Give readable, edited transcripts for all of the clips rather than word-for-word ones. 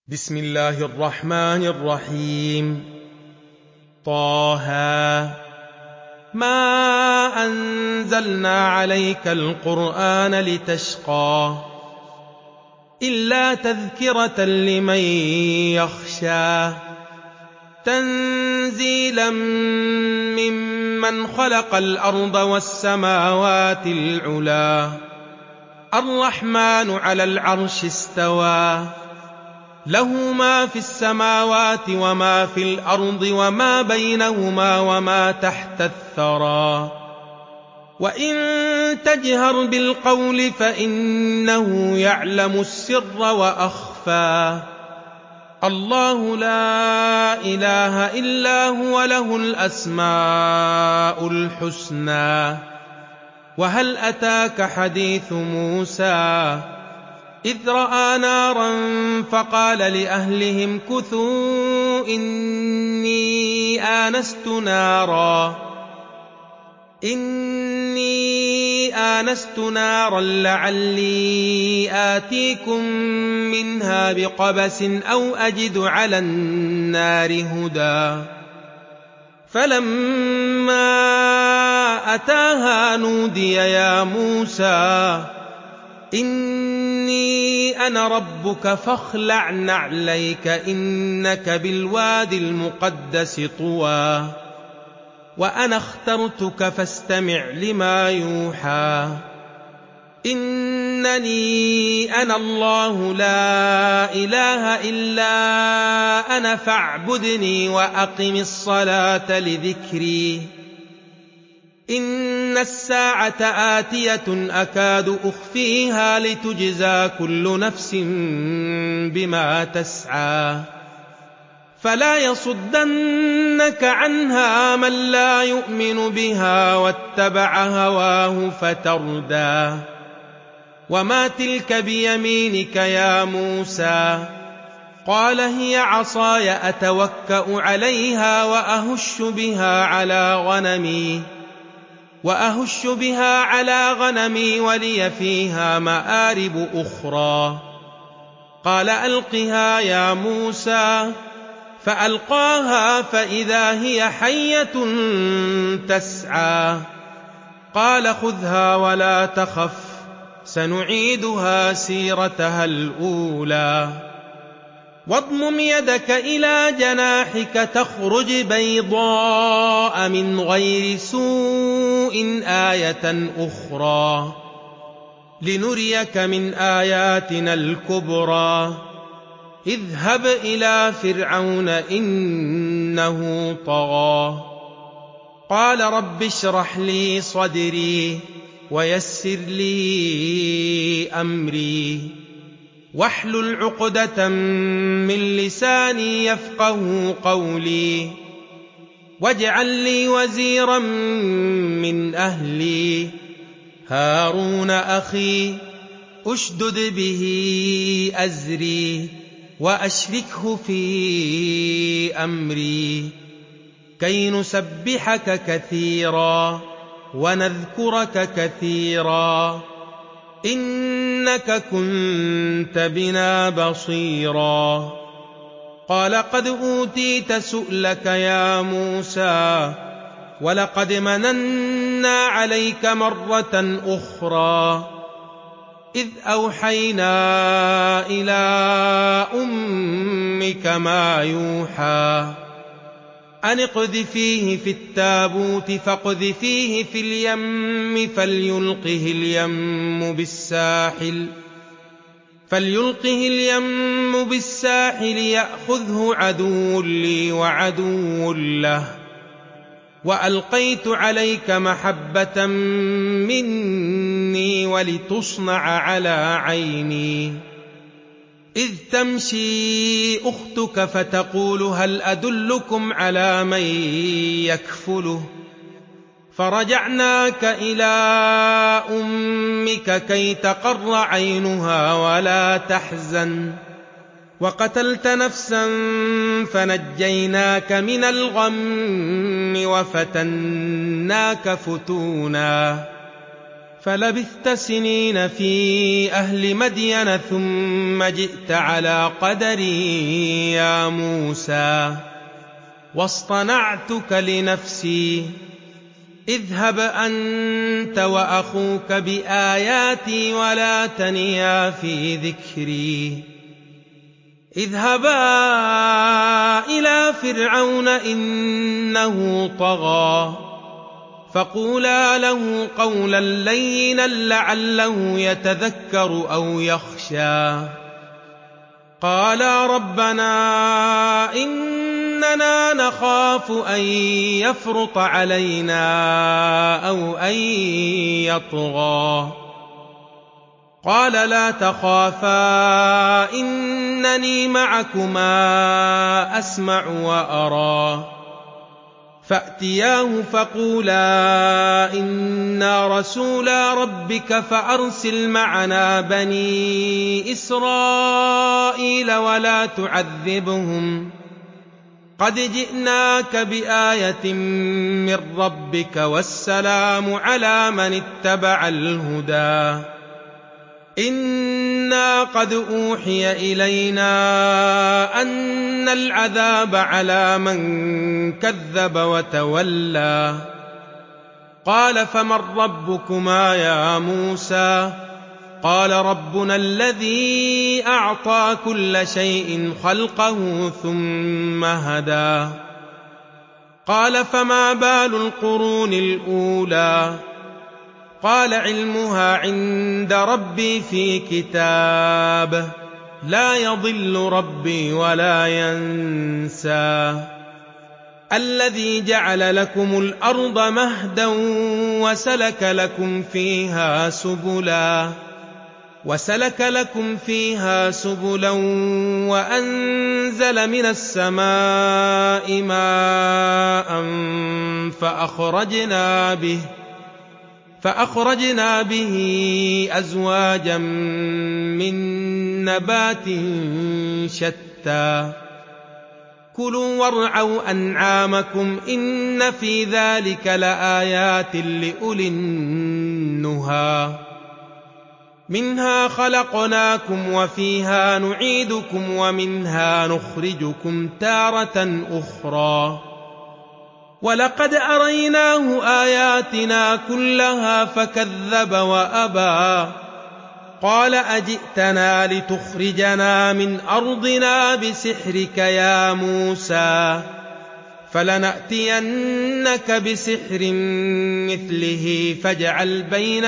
بسم الله الرحمن الرحيم. طه ما أنزلنا عليك القرآن لتشقى إلا تذكرة لمن يخشى تنزيلا ممن خلق الأرض والسماوات العلى الرحمن على العرش استوى له ما في السماوات وما في الأرض وما بينهما وما تحت الثرى وإن تجهر بالقول فإنه يعلم السر وأخفى الله لا إله إلا هو له الأسماء الحسنى وهل أتاك حديث موسى إذ رأى نارا فقال لأهلهم كثوا إني آنست نارا لعلي آتيكم منها بقبس أو أجد على النار هدى فلما أتاها نودي يا موسى إني أنا ربك فاخلع نعليك إنك بالواد المقدس طوى وأنا اخترتك فاستمع لما يوحى إنني أنا الله لا إله إلا أنا فاعبدني وأقم الصلاة لذكري إن الساعة آتية أكاد أخفيها لتجزى كل نفس بما تسعى فلا يصدنك عنها من لا يؤمن بها واتبع هواه فتردى وما تلك بيمينك يا موسى قال هي عصاي أتوكأ عليها وأهش بها على غنمي ولي فيها مآرب أخرى قال ألقها يا موسى فألقاها فإذا هي حية تسعى قال خذها ولا تخف سنعيدها سيرتها الأولى واضمم يدك إلى جناحك تخرج بيضاء من غير سوء آية أخرى لنريك من آياتنا الكبرى اذهب إلى فرعون إنه طغى قال رب اشرح لي صدري ويسر لي أمري واحلل عقدة من لساني يفقه قولي واجعل لي وزيرا من أهلي هارون أخي أشدد به أزري وأشركه في أمري كي نسبحك كثيرا ونذكرك كثيرا إنك كنت بنا بصيرا قال قد أوتيت سؤلك يا موسى ولقد مننا عليك مرة أخرى إذ أوحينا إلى أمك ما يوحى أن اقذفيه في التابوت فاقذفيه في اليم فليلقه اليم بالساحل يأخذه عدو لي وعدو له وألقيت عليك محبة مني ولتصنع على عيني إذ تمشي أختك فتقول هل أدلكم على من يكفله فرجعناك إلى أمك كي تقر عينها ولا تحزن وقتلت نفسا فنجيناك من الغم وفتناك فتونا فلبثت سنين في أهل مدين ثم جئت على قدري يا موسى واصطنعتك لنفسي اذهب أنت وأخوك بآياتي ولا تنيا في ذكري اذهبا إلى فرعون إنه طغى فقولا له قولا لينا لعله يتذكر أو يخشى قالا ربنا إننا نخاف أن يفرط علينا أو أن يطغى قال لا تخافا إنني معكما أسمع وأرى فأتياه فقولا إنا رسولا ربك فأرسل معنا بني إسرائيل ولا تعذبهم قد جئناك بآية من ربك والسلام على من اتبع الهدى إنا قد أوحي إلينا أن العذاب على من كذب وتولى قال فمن ربكما يا موسى قال ربنا الذي أعطى كل شيء خلقه ثم هدى قال فما بال القرون الأولى قال علمها عند ربي في كتاب لا يضل ربي ولا ينسى الذي جعل لكم الأرض مهدا وسلك لكم فيها سبلا وأنزل من السماء ماء فأخرجنا به أزواجا من نبات شتى كلوا وارعوا أنعامكم إن في ذلك لآيات لأولي النهى منها خلقناكم وفيها نعيدكم ومنها نخرجكم تارة أخرى ولقد أريناه آياتنا كلها فكذب وأبى قال أجئتنا لتخرجنا من أرضنا بسحرك يا موسى فلنأتينك بسحر مثله فاجعل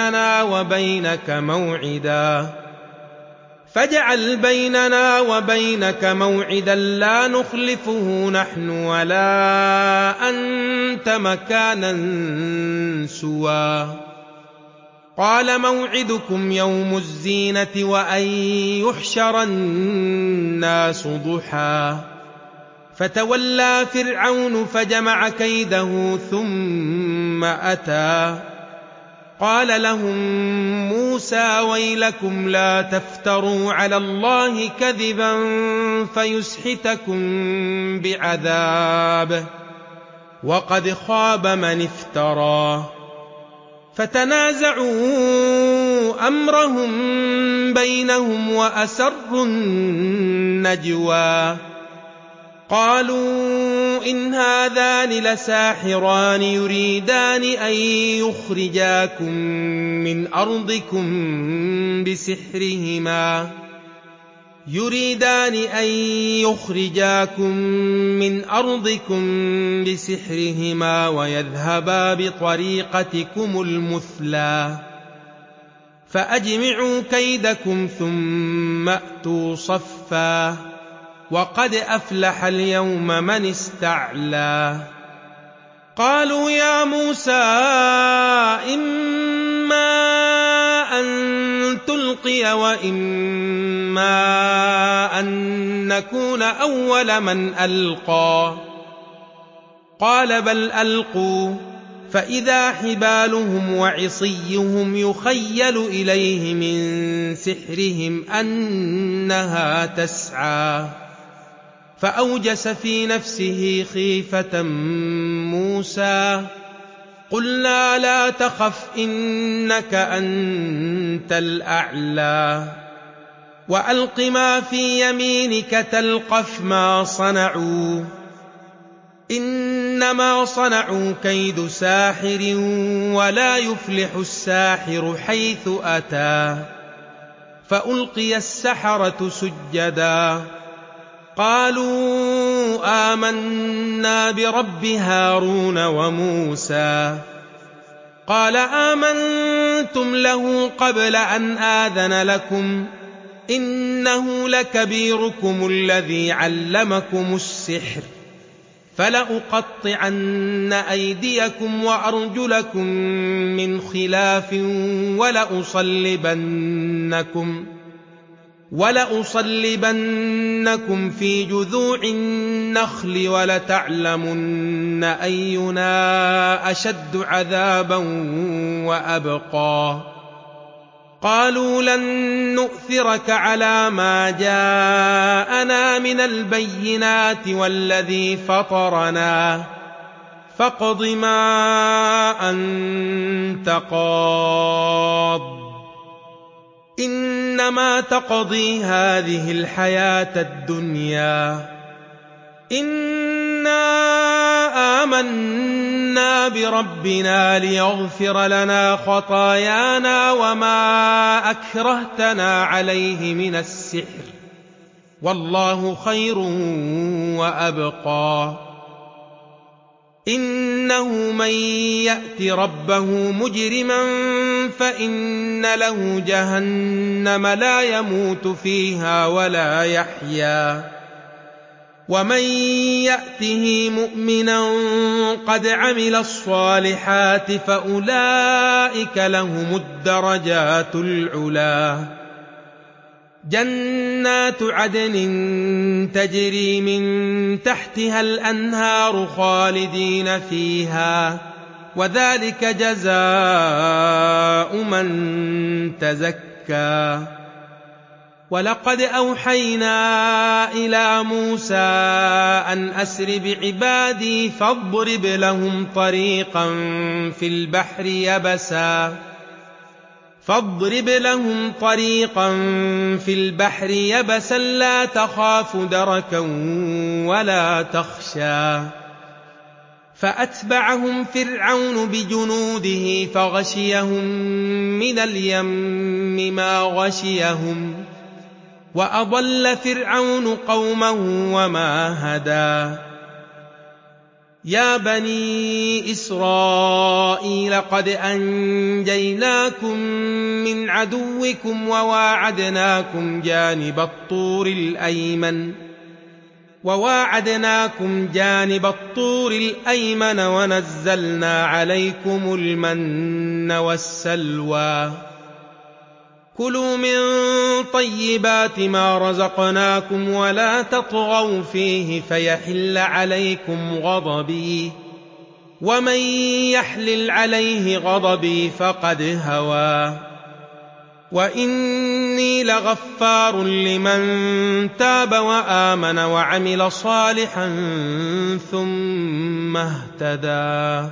بيننا وبينك موعدا لا نخلفه نحن ولا أنت مكانا سوى قال موعدكم يوم الزينة وأن يحشر الناس ضحى فتولى فرعون فجمع كيده ثم أتى قال لهم موسى ويلكم لا تفتروا على الله كذبا فيسحتكم بعذاب وقد خاب من افترى فتنازعوا أمرهم بينهم وأسروا النجوى قالوا إن هذان لساحران يريدان أن يخرجاكم من أرضكم بسحرهما ويذهبا بطريقتكم المثلى فأجمعوا كيدكم ثم أتوا صفا وقد أفلح اليوم من استعلى قالوا يا موسى إما أن تلقي وإما أن نكون أول من ألقى قال بل ألقوا فإذا حبالهم وعصيهم يخيل إليه من سحرهم أنها تسعى فأوجس في نفسه خيفة موسى قلنا لا تخف إنك أنت الأعلى وألق ما في يمينك تلقف ما صنعوا إنما صنعوا كيد ساحر ولا يفلح الساحر حيث أتى فألقي السحرة سجدا قالوا آمنا برب هارون وموسى قال آمنتم له قبل أن آذن لكم إنه لكبيركم الذي علمكم السحر فلأقطعن أيديكم وأرجلكم من خلاف ولأصلبنكم في جذوع النخل ولتعلمن أينا أشد عذابا وأبقى قالوا لن نؤثرك على ما جاءنا من البينات والذي فطرنا فاقض ما أنت قاض إنما تقضي هذه الحياة الدنيا إنا آمنا بربنا ليغفر لنا خطايانا وما أكرهتنا عليه من السحر والله خير وأبقى إنه من يأت ربه مجرما فإن له جهنم لا يموت فيها ولا يحيا ومن يأته مؤمنا قد عمل الصالحات فأولئك لهم الدرجات العلا جنات عدن تجري من تحتها الأنهار خالدين فيها وذلك جزاء من تزكى ولقد أوحينا إلى موسى أن أسر بعبادي فاضرب لهم طريقا في البحر يبسا لا تخاف دركا ولا تخشى فأتبعهم فرعون بجنوده فغشيهم من اليم ما غشيهم وأضل فرعون قومه وما هدى يا بني إسرائيل قد أنجيناكم من عدوكم وواعدناكم جانب الطور الأيمن ونزلنا عليكم المن والسلوى كلوا من طيبات ما رزقناكم ولا تطغوا فيه فيحل عليكم غضبي ومن يحلل عليه غضبي فقد هوى وإني لغفار لمن تاب وآمن وعمل صالحا ثم اهتدى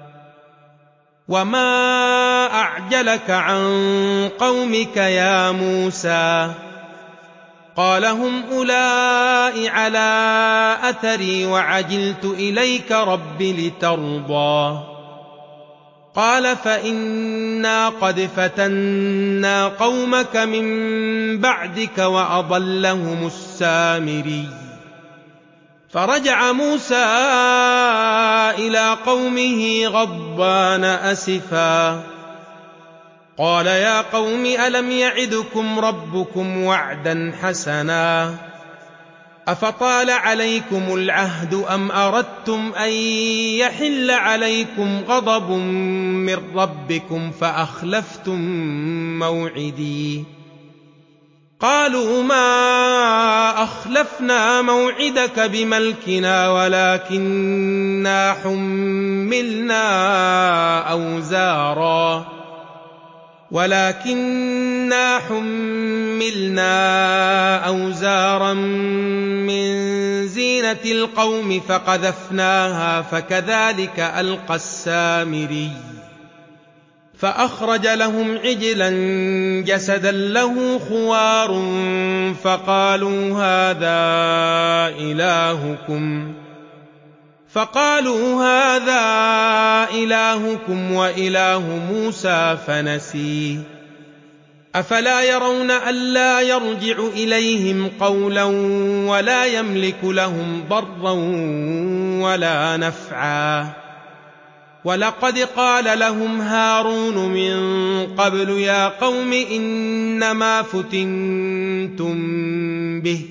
وما أعجلك عن قومك يا موسى قال هم أولئك على أثري وعجلت إليك رب لترضى قال فإنا قد فتنا قومك من بعدك وأضلهم السامري فرجع موسى إلى قومه غضبان أسفا قال يا قوم ألم يعدكم ربكم وعدا حسنا أفطال عليكم العهد أم أردتم أن يحل عليكم غضب من ربكم فأخلفتم موعدي قالوا ما أخلفنا موعدك بملكنا ولكننا حملنا أوزارا من زينة زينة القوم فقذفناها فكذلك ألقى السامري فأخرج لهم عجلا جسدا له خوار فقالوا هذا إلهكم وإله موسى فنسي أفلا يرون ألا يرجع إليهم قولا ولا يملك لهم ضرا ولا نفعا ولقد قال لهم هارون من قبل يا قوم إنما فتنتم به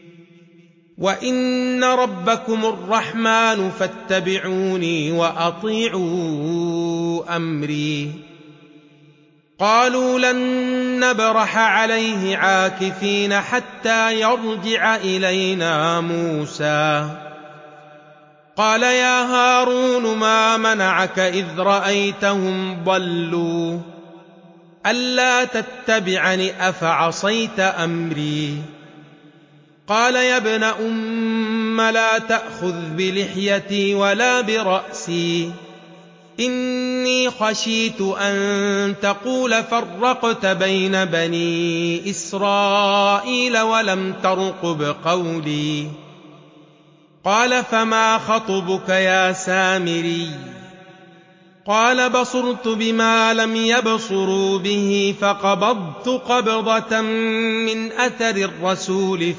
وإن ربكم الرحمن فاتبعوني وأطيعوا أمري قالوا لن نبرح عليه عاكفين حتى يرجع إلينا موسى قال يا هارون ما منعك إذ رأيتهم ضلوا ألا تتبعني أفعصيت أمري قال يا ابن أم لا تأخذ بلحيتي ولا برأسي إني خشيت أن تقول فرقت بين بني إسرائيل ولم ترقب قولي قال فما خطبك يا سامري قال بصرت بما لم يبصروا به فقبضت قبضة من أثر الرسول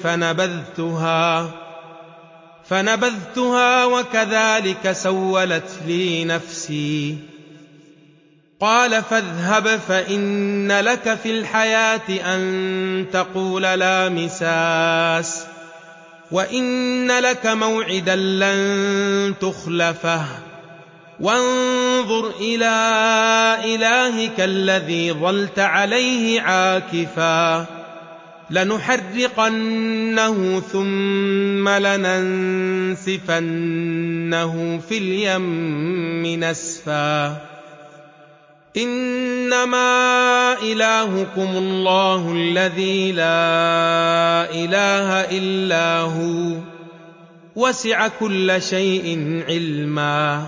فنبذتها وكذلك سولت لي نفسي قال فاذهب فإن لك في الحياة أن تقول لا مساس وإن لك موعدا لن تخلفه وانظر إلى إلهك الذي ظلت عليه عاكفا لنحرقنه ثم لننسفنه في اليم نسفا إنما إلهكم الله الذي لا إله إلا هو وسع كل شيء علما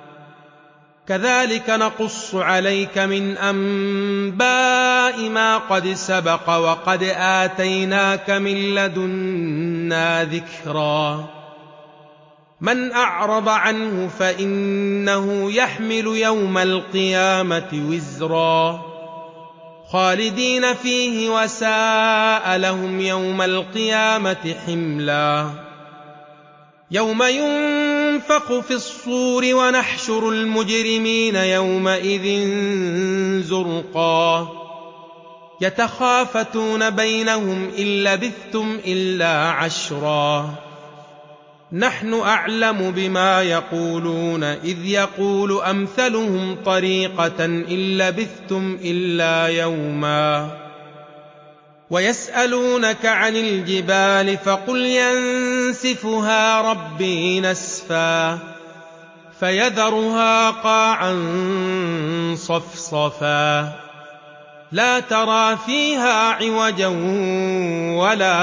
كذلك نقص عليك من أنباء ما قد سبق وقد آتيناك من لدنا ذكرا من أعرض عنه فإنه يحمل يوم القيامة وزرا خالدين فيه وساء لهم يوم القيامة حملا يوم ينفخ في الصور ونحشر المجرمين يومئذ زرقا يتخافتون بينهم إن لبثتم إلا عشرا نحن أعلم بما يقولون إذ يقول أمثلهم طريقة إن لبثتم إلا يوما ويسألونك عن الجبال فقل ينسفها ربي نسفا فيذرها قاعا صفصفا لا ترى فيها عوجا ولا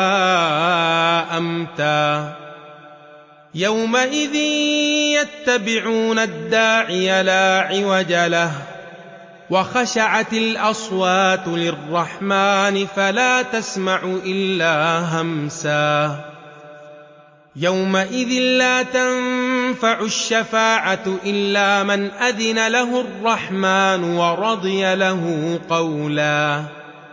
أمتا يومئذ يتبعون الداعي لا عوج له وخشعت الأصوات للرحمن فلا تسمع إلا همسا يومئذ لا تنفع الشفاعة إلا من أذن له الرحمن ورضي له قولا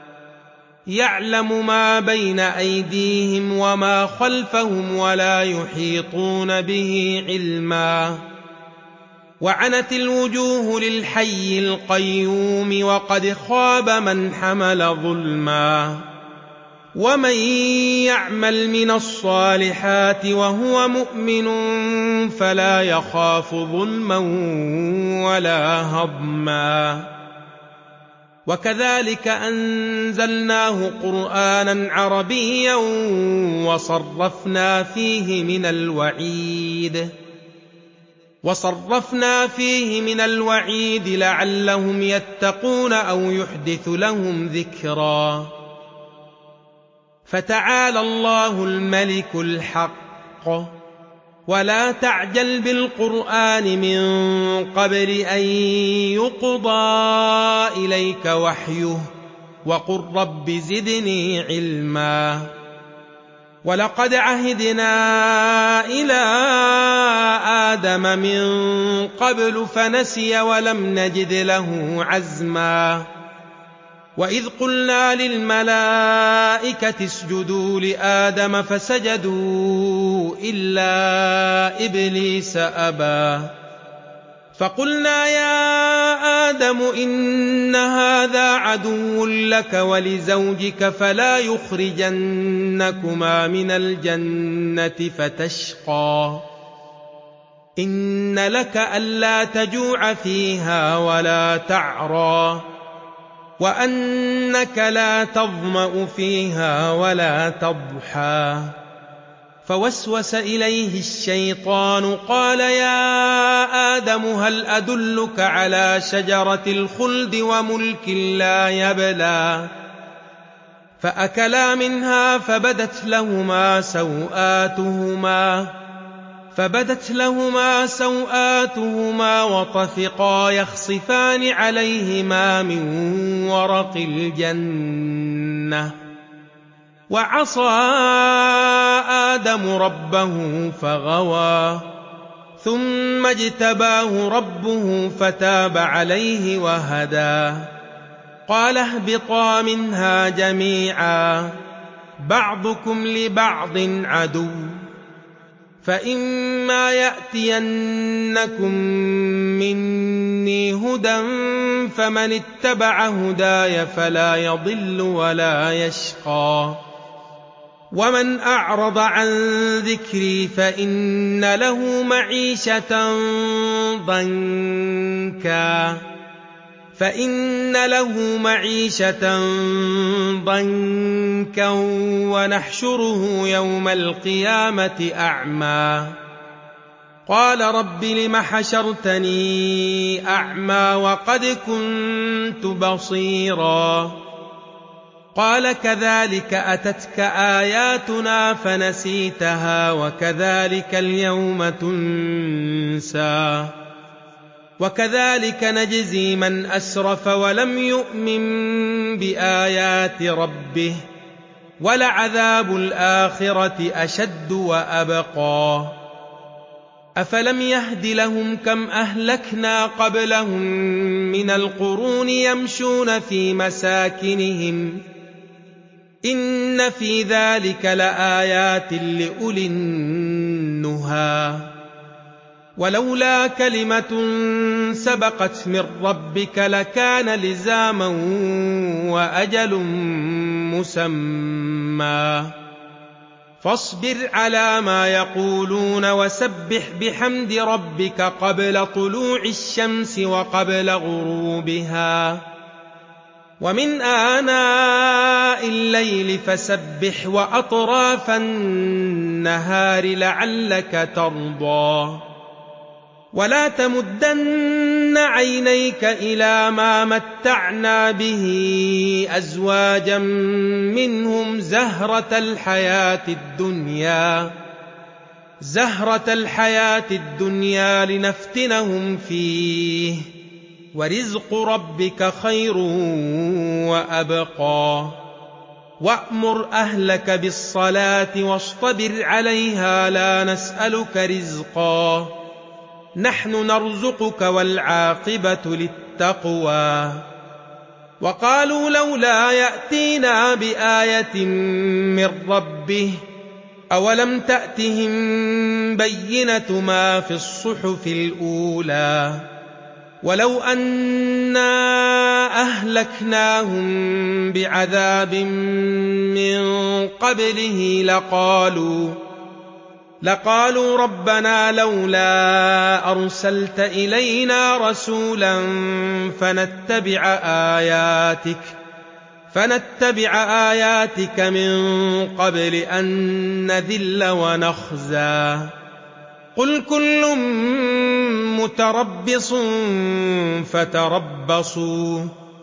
يعلم ما بين أيديهم وما خلفهم ولا يحيطون به علما وعنت الوجوه للحي القيوم وقد خاب من حمل ظلما ومن يعمل من الصالحات وهو مؤمن فلا يخاف ظلما ولا هضما وكذلك أنزلناه قرآنا عربيا وصرفنا فيه من الوعيد لعلهم يتقون أو يحدث لهم ذكرا فتعالى الله الملك الحق ولا تعجل بالقرآن من قبل أن يقضى إليك وحيه وقل رب زدني علما ولقد عهدنا إلى آدم من قبل فنسي ولم نجد له عزما وإذ قلنا للملائكة اسجدوا لآدم فسجدوا إلا إبليس أبى فقلنا يا آدم إن هذا عدو لك ولزوجك فلا يخرجنكما من الجنة فتشقى إن لك ألا تجوع فيها ولا تعرى وأنك لا تظمأ فيها ولا تضحى فوسوس إليه الشيطان قال يا آدم هل أدلك على شجرة الخلد وملك لا يبلى فأكلا منها فبدت لهما سوآتهما وطفقا يخصفان عليهما من ورق الجنة وعصى آدم ربه فغوى ثم اجتباه ربه فتاب عليه وهدى قال اهبطا منها جميعا بعضكم لبعض عدو فإما يأتينكم مني هدى فمن اتبع هداي فلا يضل ولا يشقى ومن أعرض عن ذكري فإن له معيشة ضنكا ونحشره يوم القيامة أعمى قال رب لم حشرتني أعمى وقد كنت بصيرا قال كذلك أتتك آياتنا فنسيتها وكذلك اليوم تنسى وكذلك نجزي من أسرف ولم يؤمن بآيات ربه ولعذاب الآخرة أشد وأبقى أفلم يهد لهم كم أهلكنا قبلهم من القرون يمشون في مساكنهم إن في ذلك لآيات لأولي النهى ولولا كلمة سبقت من ربك لكان لزاما وأجل مسمى فاصبر على ما يقولون وسبح بحمد ربك قبل طلوع الشمس وقبل غروبها ومن آناء الليل فسبح وأطراف النهار لعلك ترضى ولا تمدن عينيك إلى ما متعنا به أزواجا منهم زهرة الحياة الدنيا لنفتنهم فيه ورزق ربك خير وأبقى وأمر أهلك بالصلاة واصطبر عليها لا نسألك رزقا نحن نرزقك والعاقبة للتقوى وقالوا لولا يأتينا بآية من ربه أولم تأتهم بينة ما في الصحف الأولى ولو أنا أهلكناهم بعذاب من قبله لقالوا ربنا لولا أرسلت إلينا رسولا فنتبع آياتك من قبل أن نذل ونخزى قل كل متربص فتربصوا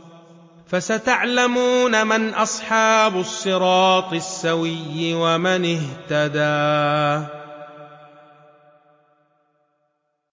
فستعلمون من أصحاب الصراط السوي ومن اهتدى